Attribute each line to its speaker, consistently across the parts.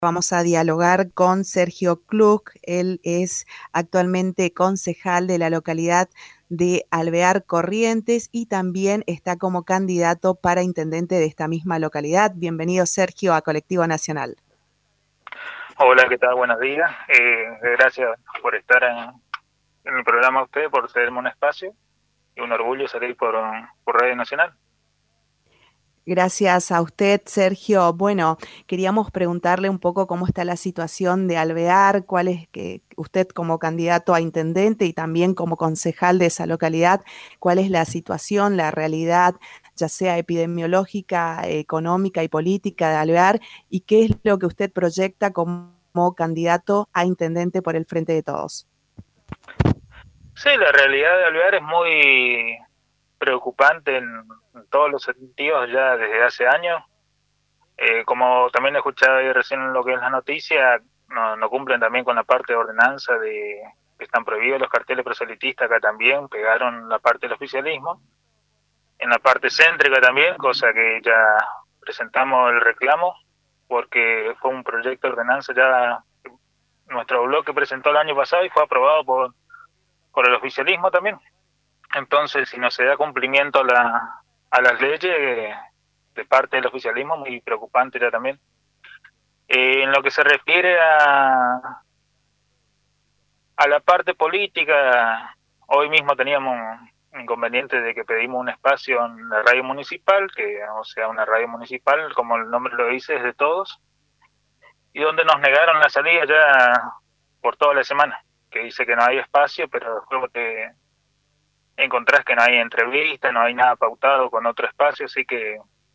Speaker 1: Vamos a dialogar con Sergio Klug. Él es actualmente concejal de la localidad de Alvear Corrientes y también está como candidato para intendente de esta misma localidad. Bienvenido, Sergio, a Colectivo Nacional.
Speaker 2: Hola, ¿qué tal? Buenos días. Gracias por estar en el programa usted, por cederme un espacio y un orgullo salir por Radio Nacional.
Speaker 1: Gracias a usted, Sergio. Bueno, queríamos preguntarle un poco cómo está la situación de Alvear, cuál es que usted como candidato a intendente y también como concejal de esa localidad, cuál es la situación, la realidad, ya sea epidemiológica, económica y política de Alvear, y qué es lo que usted proyecta como candidato a intendente por el Frente de Todos.
Speaker 2: Sí, la realidad de Alvear es muy preocupante en todos los sentidos ya desde hace años. Como también he escuchado ahí recién en lo que es la noticia, no cumplen también con la parte de ordenanza de que están prohibidos los carteles proselitistas acá también, pegaron la parte del oficialismo. En la parte céntrica también, cosa que ya presentamos el reclamo, porque fue un proyecto de ordenanza ya nuestro bloque presentó el año pasado y fue aprobado por el oficialismo también. Entonces, si no se da cumplimiento a las leyes de parte del oficialismo, muy preocupante ya también. En lo que se refiere a la parte política, hoy mismo teníamos un inconveniente de que pedimos un espacio en la radio municipal, que o sea, una radio municipal, como el nombre lo dice, es de todos, y donde nos negaron la salida ya por toda la semana, que dice que no hay espacio, pero después te encontrás que no hay entrevista, no hay nada pautado con otro espacio, así que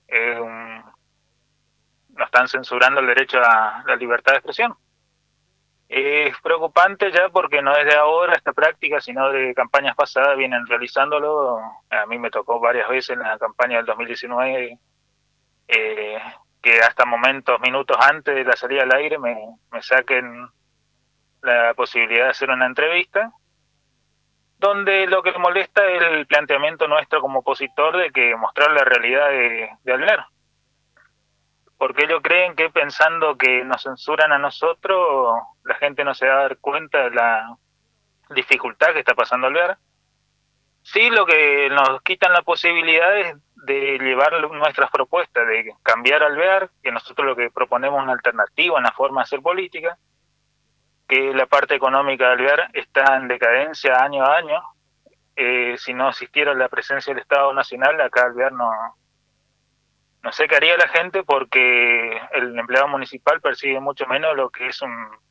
Speaker 2: nos están censurando el derecho a la libertad de expresión. Es preocupante ya porque no es de ahora esta práctica, sino de campañas pasadas vienen realizándolo. A mí me tocó varias veces en la campaña del 2019, eh, que hasta minutos antes de la salida al aire me saquen la posibilidad de hacer una entrevista, donde lo que molesta es el planteamiento nuestro como opositor de que mostrar la realidad de Alvear. Porque ellos creen que pensando que nos censuran a nosotros, la gente no se va a dar cuenta de la dificultad que está pasando Alvear. Sí, lo que nos quitan la posibilidad es de llevar nuestras propuestas, de cambiar Alvear, que nosotros lo que proponemos es una alternativa, una forma de hacer política, que la parte económica de Alvear está en decadencia año a año. Si no existiera la presencia del Estado Nacional, acá Alvear no sé qué haría la gente, porque el empleado municipal percibe mucho menos lo que es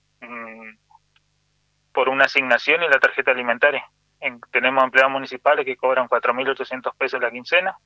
Speaker 2: por una asignación y la tarjeta alimentaria. Tenemos empleados municipales que cobran 4.800 pesos la quincena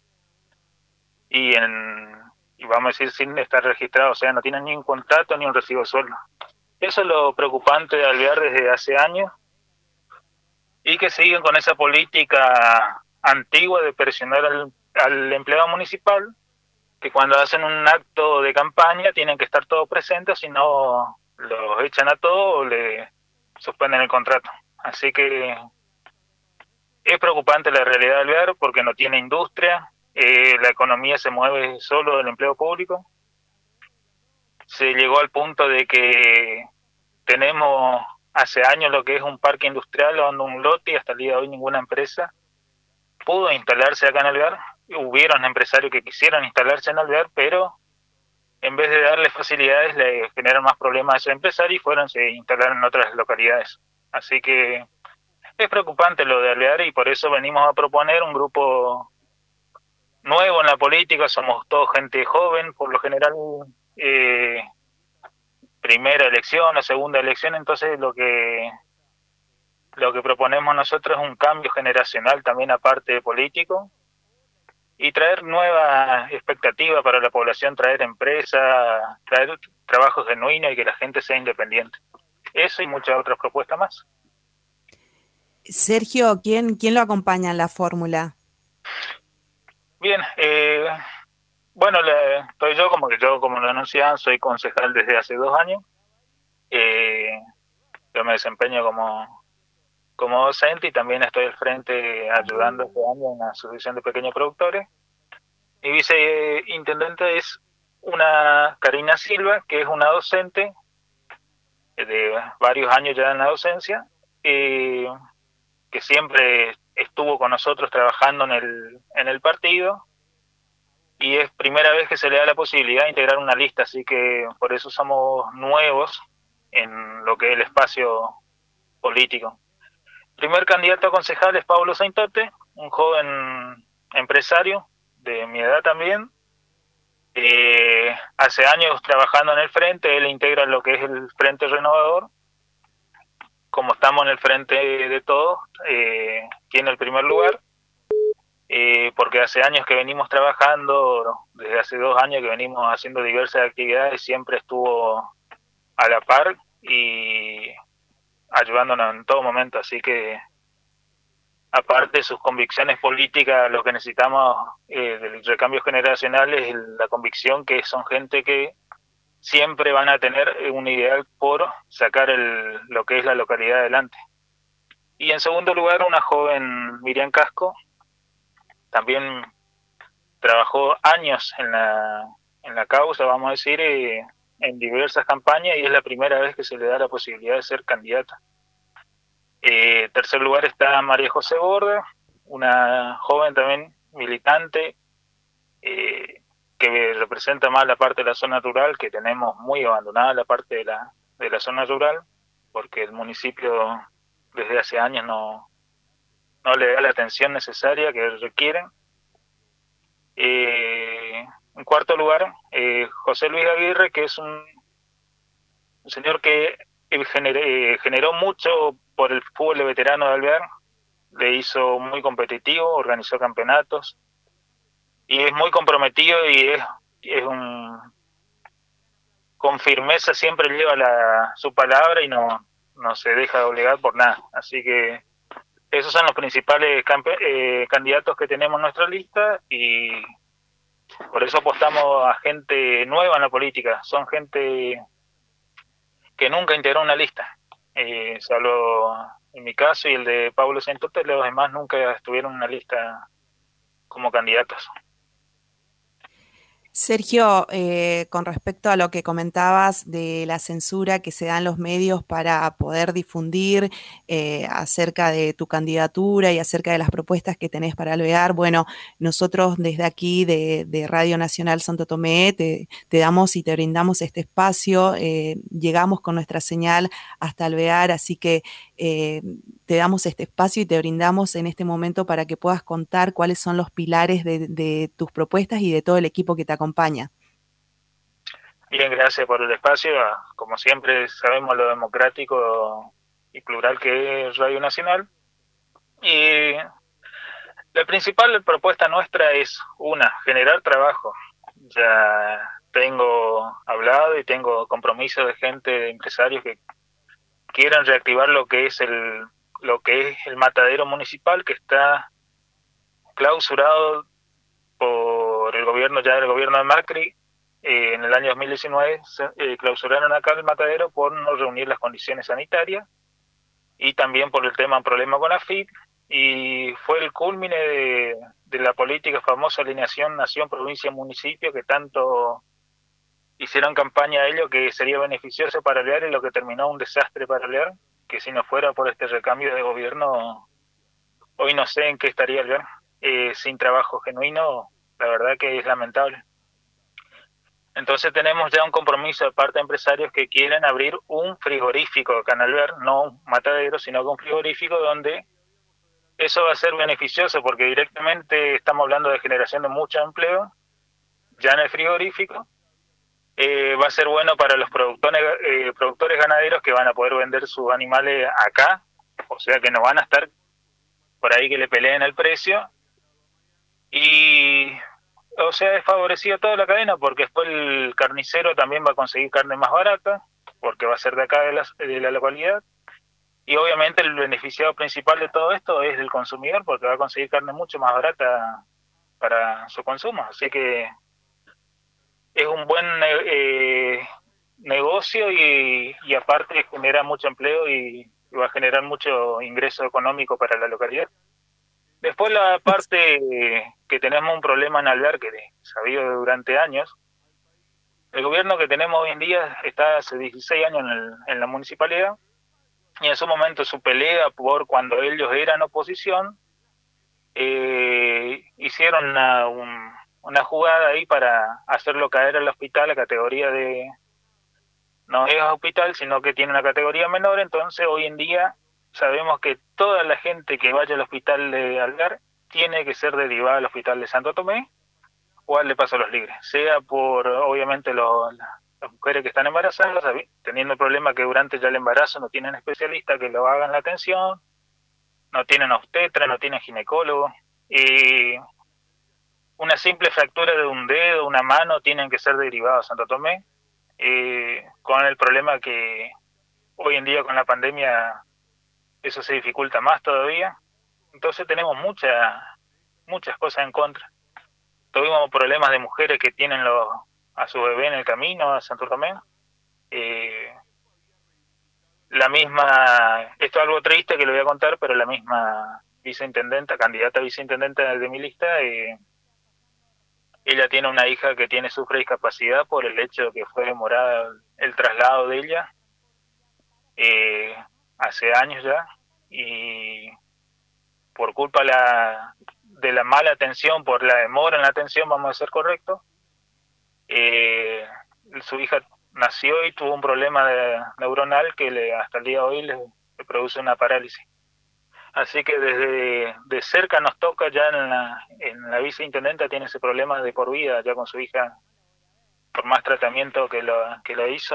Speaker 2: y, y vamos a decir sin estar registrados, o sea, no tienen ni un contrato ni un recibo de sueldo. Eso es lo preocupante de Alvear desde hace años, y que siguen con esa política antigua de presionar al empleado municipal, que cuando hacen un acto de campaña tienen que estar todos presentes, si no los echan a todos o le suspenden el contrato. Así que es preocupante la realidad del Alvear porque no tiene industria, la economía se mueve solo del empleo público. Se llegó al punto de que tenemos hace años lo que es un parque industrial donde un lote, y hasta el día de hoy ninguna empresa pudo instalarse acá en Alvear. Hubieron empresarios que quisieron instalarse en Alvear, pero en vez de darle facilidades le generan más problemas a esos empresarios y se instalaron en otras localidades. Así que es preocupante lo de Alvear y por eso venimos a proponer un grupo nuevo en la política. Somos todos gente joven, por lo general eh, primera elección o segunda elección, entonces lo que proponemos nosotros es un cambio generacional también aparte de político, y traer nuevas expectativas para la población, traer empresas, traer trabajo genuino y que la gente sea independiente. Eso y muchas otras propuestas más.
Speaker 1: Sergio, ¿quién lo acompaña en la fórmula?
Speaker 2: Bien, bueno, estoy yo como lo anunciaban, soy concejal desde hace 2 años. Eh, yo me desempeño como docente y también estoy al frente ayudando este año en la Asociación de Pequeños Productores. Mi viceintendente es una Karina Silva, que es una docente de varios años ya en la docencia, eh, que siempre estuvo con nosotros trabajando en el partido, y es primera vez que se le da la posibilidad de integrar una lista, así que por eso somos nuevos en lo que es el espacio político. El primer candidato a concejal es Pablo Saintote, un joven empresario de mi edad también. Hace años trabajando en el frente, él integra lo que es el Frente Renovador. Como estamos en el frente de todos, tiene el primer lugar, porque hace años que venimos trabajando, desde hace 2 años que venimos haciendo diversas actividades, siempre estuvo a la par y ayudándonos en todo momento, así que aparte de sus convicciones políticas, lo que necesitamos del recambio generacional es la convicción que son gente que siempre van a tener un ideal por sacar lo que es la localidad adelante. Y en segundo lugar, una joven Miriam Casco, también trabajó años en la causa, vamos a decir, en diversas campañas, y es la primera vez que se le da la posibilidad de ser candidata. Tercer lugar está María José Borda, una joven también militante, que representa más la parte de la zona rural, que tenemos muy abandonada la parte de la zona rural, porque el municipio desde hace años no le da la atención necesaria que requieren. En cuarto lugar, José Luis Aguirre, que es un señor que generó mucho por el fútbol de veterano de Alvear, le hizo muy competitivo, organizó campeonatos, y es muy comprometido y es un con firmeza siempre lleva su palabra y no se deja doblegar por nada. Así que esos son los principales candidatos que tenemos en nuestra lista, y por eso apostamos a gente nueva en la política. Son gente que nunca integró una lista. Salvo en mi caso y el de Pablo Centote, los demás nunca estuvieron en una lista como candidatos.
Speaker 1: Sergio, con respecto a lo que comentabas de la censura que se da en los medios para poder difundir acerca de tu candidatura y acerca de las propuestas que tenés para Alvear, bueno, nosotros desde aquí de Radio Nacional Santo Tomé te damos y te brindamos este espacio, llegamos con nuestra señal hasta Alvear, así que te damos este espacio y te brindamos en este momento para que puedas contar cuáles son los pilares de tus propuestas y de todo el equipo que te acompaña.
Speaker 2: Bien, gracias por el espacio. Como siempre sabemos lo democrático y plural que es Radio Nacional. Y la principal propuesta nuestra es, generar trabajo. Ya tengo hablado y tengo compromiso de gente, de empresarios que quieran reactivar lo que es el matadero municipal, que está clausurado por el gobierno de Macri. En el año 2019 clausuraron acá el matadero por no reunir las condiciones sanitarias, y también por el problema con la AFIP, y fue el culmine de la política famosa alineación nación, provincia, municipio, que tanto hicieron campaña a ello, que sería beneficioso para Alvear, y lo que terminó un desastre para Alvear, que si no fuera por este recambio de gobierno, hoy no sé en qué estaría Alvear, sin trabajo genuino. La verdad que es lamentable. Entonces tenemos ya un compromiso de parte de empresarios que quieren abrir un frigorífico acá en Alvear, no un matadero, sino que un frigorífico, donde eso va a ser beneficioso, porque directamente estamos hablando de generación de mucho empleo ya en el frigorífico. Va a ser bueno para los productores ganaderos, que van a poder vender sus animales acá, o sea que no van a estar por ahí que le peleen el precio, y o sea, es favorecido toda la cadena, porque después el carnicero también va a conseguir carne más barata, porque va a ser de acá de la localidad, y obviamente el beneficiado principal de todo esto es el consumidor, porque va a conseguir carne mucho más barata para su consumo. Así que es un buen negocio, y aparte genera mucho empleo y va a generar mucho ingreso económico para la localidad. Después la parte que tenemos un problema en Alvear, que he sabido durante años, El gobierno que tenemos hoy en día está hace 16 años en la municipalidad, y en su momento su pelea por cuando ellos eran oposición, hicieron una jugada ahí para hacerlo caer al hospital a categoría de, no es hospital, sino que tiene una categoría menor. Entonces hoy en día sabemos que toda la gente que vaya al hospital de Algar tiene que ser derivada al hospital de Santo Tomé o al de Paso a los Libres, sea por obviamente las mujeres que están embarazadas, teniendo el problema que durante ya el embarazo no tienen especialistas que lo hagan la atención, no tienen obstetra, no tienen ginecólogo, y una simple fractura de un dedo, una mano, tienen que ser derivados a Santo Tomé, con el problema que hoy en día con la pandemia eso se dificulta más todavía. Entonces tenemos muchas cosas en contra. Tuvimos problemas de mujeres que tienen a su bebé en el camino a Santo Tomé. Eh, la misma, esto es algo triste que lo voy a contar, pero la misma viceintendenta, candidata a viceintendenta de mi lista, ella tiene una hija que sufre discapacidad por el hecho de que fue demorada el traslado de ella, eh, hace años ya, y por culpa de la mala atención, por la demora en la atención, vamos a ser correctos, su hija nació y tuvo un problema neuronal que hasta el día de hoy le produce una parálisis. Así que desde de cerca nos toca ya en la viceintendenta, tiene ese problema de por vida ya con su hija. Por más tratamiento que lo hizo,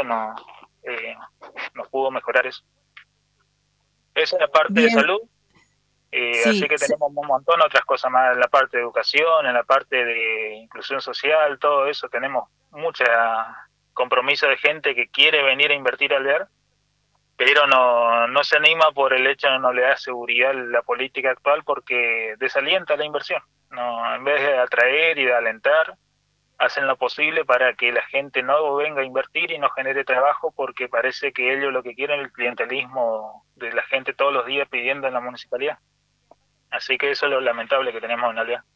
Speaker 2: no pudo mejorar eso. Esa es la parte de
Speaker 1: Bien,
Speaker 2: salud. Así
Speaker 1: sí,
Speaker 2: que tenemos un montón de otras cosas más en la parte de educación, en la parte de inclusión social, todo eso. Tenemos mucha compromiso de gente que quiere venir a invertir al Alvear, pero no se anima por el hecho de no le da seguridad la política actual, porque desalienta la inversión. No, en vez de atraer y de alentar, hacen lo posible para que la gente no venga a invertir y no genere trabajo, porque parece que ellos lo que quieren es el clientelismo de la gente todos los días pidiendo en la municipalidad. Así que eso es lo lamentable que tenemos en Alvear.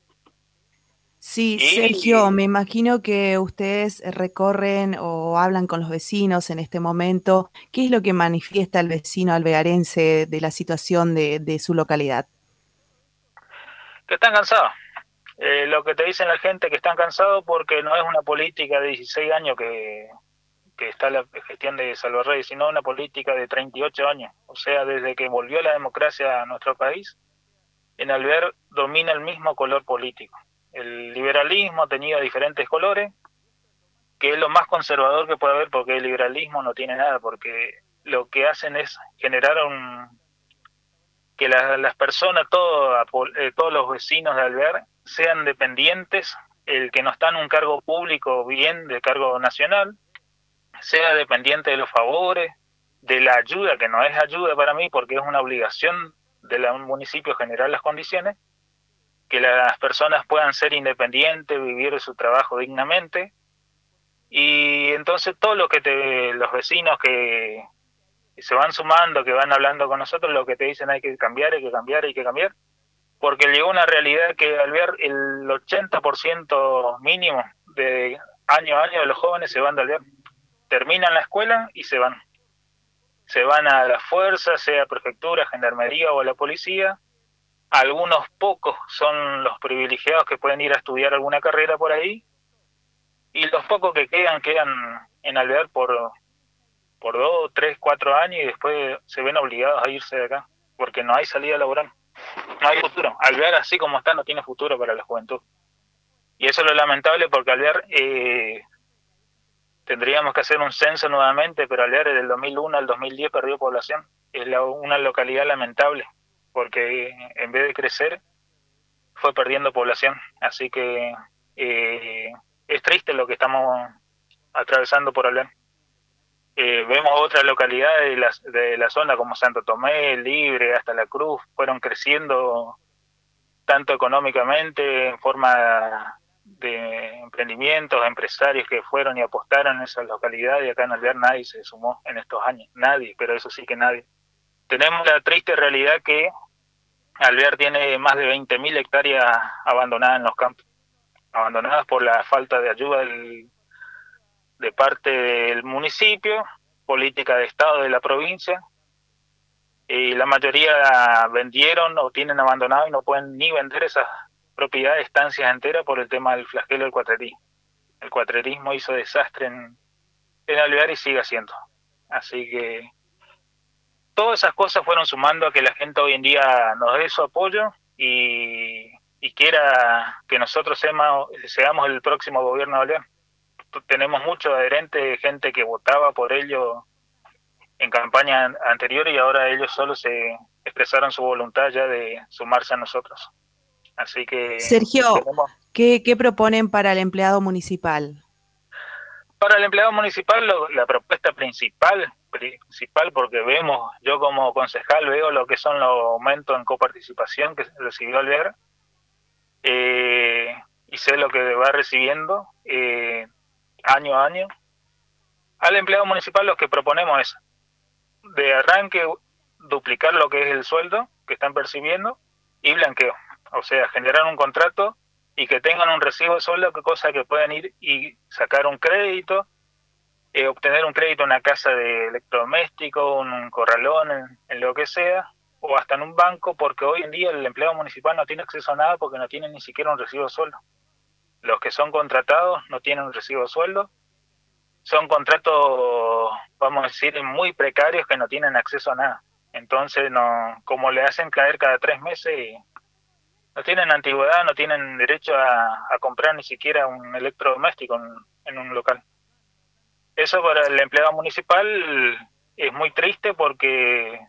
Speaker 1: sí, Sergio,
Speaker 2: Y
Speaker 1: me imagino que ustedes recorren o hablan con los vecinos en este momento. ¿Qué es lo que manifiesta el vecino alvearense de la situación de su localidad?
Speaker 2: que están cansados. Lo que te dicen la gente que están cansados porque no es una política de 16 años que está la gestión de Salvarrey, sino una política de 38 años. O sea, desde que volvió la democracia a nuestro país, en Alvear domina el mismo color político. El liberalismo ha tenido diferentes colores, que es lo más conservador que puede haber, porque el liberalismo no tiene nada, porque lo que hacen es generar que las personas, todos los vecinos de Alvear, sean dependientes, el que no está en un cargo público bien, de cargo nacional, sea dependiente de los favores, de la ayuda, que no es ayuda para mí, porque es una obligación de un municipio generar las condiciones, que las personas puedan ser independientes, vivir su trabajo dignamente. Y entonces todo lo que los vecinos que se van sumando, que van hablando con nosotros, lo que te dicen hay que cambiar, hay que cambiar, hay que cambiar, porque llegó una realidad que al ver el 80% mínimo de año a año de los jóvenes se van de Alvear, terminan la escuela y se van a la fuerza, sea prefectura, gendarmería o a la policía. Algunos pocos son los privilegiados que pueden ir a estudiar alguna carrera por ahí, y los pocos que quedan en Alvear por 2, 3, 4 años, y después se ven obligados a irse de acá, porque no hay salida laboral, no hay futuro. Alvear así como está no tiene futuro para la juventud. Y eso es lo lamentable, porque Alvear, tendríamos que hacer un censo nuevamente, pero Alvear desde el 2001 al 2010 perdió población. Es una localidad lamentable, porque en vez de crecer, fue perdiendo población. Así que es triste lo que estamos atravesando por Alvear. Vemos otras localidades de la zona como Santo Tomé, Libre, hasta La Cruz, fueron creciendo tanto económicamente, en forma de emprendimientos, empresarios que fueron y apostaron en esas localidades, y acá en Alvear nadie se sumó en estos años, nadie, pero eso sí que nadie. Tenemos la triste realidad que Alvear tiene más de 20.000 hectáreas abandonadas en los campos, abandonadas por la falta de ayuda de parte del municipio, política de Estado de la provincia, y la mayoría vendieron o tienen abandonado y no pueden ni vender esas propiedades, estancias enteras por el tema del flagelo del cuatrerismo. El cuatrerismo hizo desastre en Alvear y sigue haciendo. Así que todas esas cosas fueron sumando a que la gente hoy en día nos dé su apoyo y quiera que nosotros seamos el próximo gobierno de Alvear. Tenemos muchos adherentes, gente que votaba por ello en campaña anterior y ahora ellos solo se expresaron su voluntad ya de sumarse a nosotros. Así que
Speaker 1: Sergio,
Speaker 2: tenemos...
Speaker 1: ¿qué proponen para el empleado municipal?
Speaker 2: Para el empleado municipal, la propuesta principal, porque yo como concejal veo lo que son los aumentos en coparticipación que recibió Alvear, y sé lo que va recibiendo año a año. Al empleado municipal lo que proponemos es, de arranque, duplicar lo que es el sueldo que están percibiendo y blanqueo. O sea, generar un contrato y que tengan un recibo de sueldo, que cosa que puedan ir y sacar un crédito, obtener un crédito en una casa de electrodoméstico, un corralón, en lo que sea, o hasta en un banco, porque hoy en día el empleado municipal no tiene acceso a nada porque no tiene ni siquiera un recibo de sueldo. Los que son contratados no tienen un recibo de sueldo, son contratos, vamos a decir, muy precarios que no tienen acceso a nada. Entonces, no, como le hacen caer cada 3 meses, no tienen antigüedad, no tienen derecho a comprar ni siquiera un electrodoméstico en un local. Eso para el empleado municipal es muy triste porque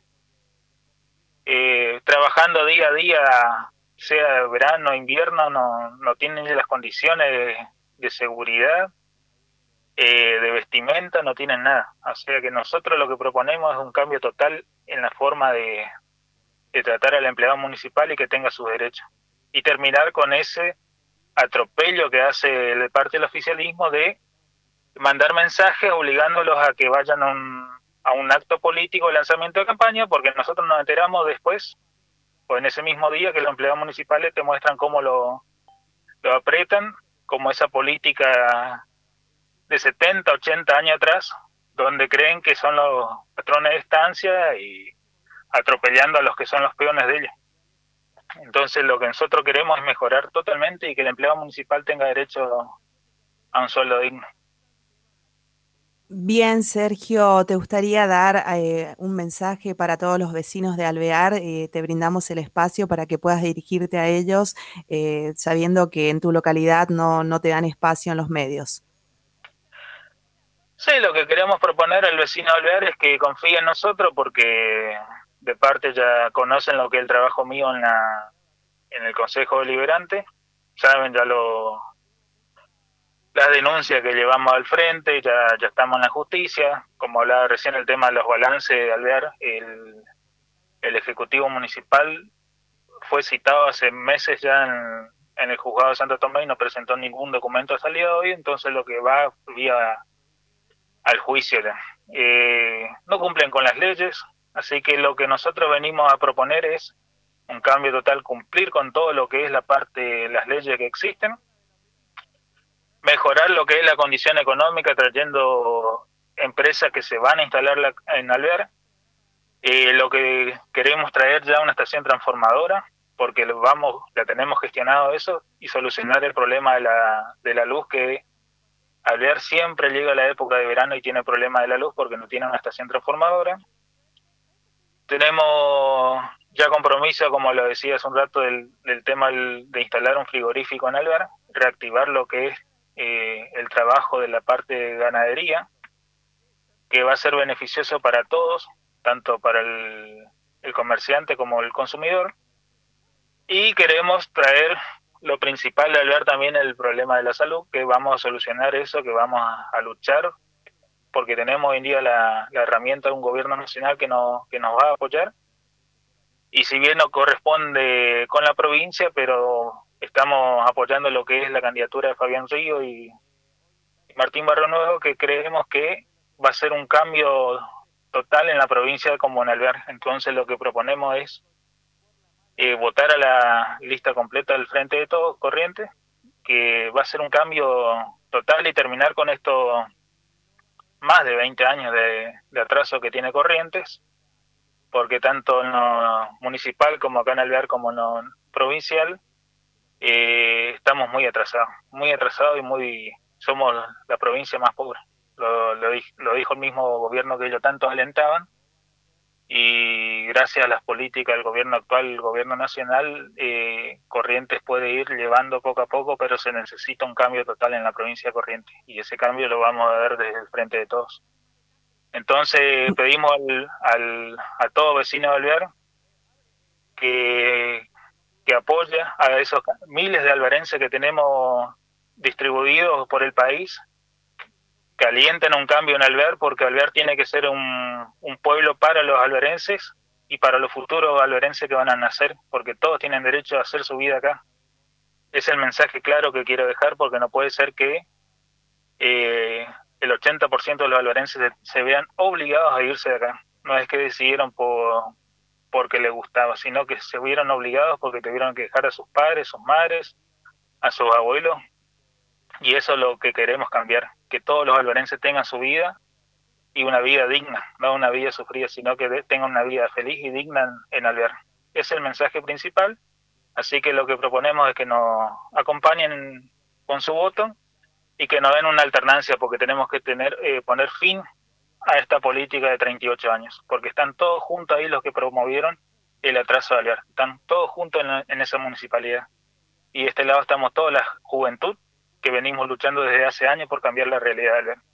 Speaker 2: trabajando día a día, sea verano o invierno, no tienen las condiciones de seguridad, de vestimenta, no tienen nada. O sea que nosotros lo que proponemos es un cambio total en la forma de tratar al empleado municipal y que tenga sus derechos. Y terminar con ese atropello que hace de parte del oficialismo de mandar mensajes obligándolos a que vayan a un acto político de lanzamiento de campaña, porque nosotros nos enteramos después, o en ese mismo día, que los empleados municipales te muestran cómo lo aprietan, como esa política de 70, 80 años atrás, donde creen que son los patrones de estancia y atropellando a los que son los peones de ellos. Entonces lo que nosotros queremos es mejorar totalmente y que el empleado municipal tenga derecho a un sueldo digno.
Speaker 1: Bien, Sergio, ¿te gustaría dar un mensaje para todos los vecinos de Alvear? Te brindamos el espacio para que puedas dirigirte a ellos, sabiendo que en tu localidad no te dan espacio en los medios.
Speaker 2: Sí, lo que queremos proponer al vecino de Alvear es que confíe en nosotros, porque de parte ya conocen lo que es el trabajo mío en el Consejo Deliberante, saben ya las denuncias que llevamos al frente, ya estamos en la justicia. Como hablaba recién, el tema de los balances de Alvear, el Ejecutivo Municipal fue citado hace meses ya en el Juzgado de Santo Tomé y no presentó ningún documento hasta el día de hoy, entonces lo que va vía al juicio. No cumplen con las leyes, así que lo que nosotros venimos a proponer es un cambio total, cumplir con todo lo que es la parte, las leyes que existen, mejorar lo que es la condición económica trayendo empresas que se van a instalar en Alvear. Lo que queremos traer ya una estación transformadora, porque la tenemos gestionado eso, y solucionar el problema de la luz, que Alvear siempre llega a la época de verano y tiene problema de la luz porque no tiene una estación transformadora. Tenemos ya compromiso, como lo decía hace un rato, del tema de instalar un frigorífico en Alvear, reactivar lo que es el trabajo de la parte de ganadería, que va a ser beneficioso para todos, tanto para el comerciante como el consumidor. Y queremos traer lo principal de Alvear también, el problema de la salud, que vamos a solucionar eso, que vamos a luchar, porque tenemos hoy en día la herramienta de un gobierno nacional que nos va a apoyar. Y si bien no corresponde con la provincia, pero estamos apoyando lo que es la candidatura de Fabián Río y Martín Barrio Nuevo, que creemos que va a ser un cambio total en la provincia como en Alvear. Entonces lo que proponemos es votar a la lista completa del Frente de Todos, Corrientes, que va a ser un cambio total y terminar con esto más de 20 años de atraso que tiene Corrientes, porque tanto en lo municipal como acá en Alvear como en lo provincial, estamos muy atrasados y somos la provincia más pobre. Lo dijo el mismo gobierno que ellos tanto alentaban, y gracias a las políticas del gobierno actual, el gobierno nacional, Corrientes puede ir llevando poco a poco, pero se necesita un cambio total en la provincia de Corrientes, y ese cambio lo vamos a ver desde el frente de todos. Entonces pedimos a todo vecino de Alvear que, que apoye a esos miles de alvarenses que tenemos distribuidos por el país, que alienten un cambio en Alvear, porque Alvear tiene que ser un pueblo para los alverenses y para los futuros alverenses que van a nacer, porque todos tienen derecho a hacer su vida acá. Es el mensaje claro que quiero dejar, porque no puede ser que el 80% de los alverenses se vean obligados a irse de acá. No es que decidieron porque les gustaba, sino que se vieron obligados porque tuvieron que dejar a sus padres, sus madres, a sus abuelos, y eso es lo que queremos cambiar, que todos los alverenses tengan su vida y una vida digna, no una vida sufrida, sino que tengan una vida feliz y digna en Alvear. Es el mensaje principal, así que lo que proponemos es que nos acompañen con su voto y que nos den una alternancia, porque tenemos que poner fin a esta política de 38 años, porque están todos juntos ahí los que promovieron el atraso de Alvear, están todos juntos en esa municipalidad, y de este lado estamos toda la juventud que venimos luchando desde hace años por cambiar la realidad de Alvear.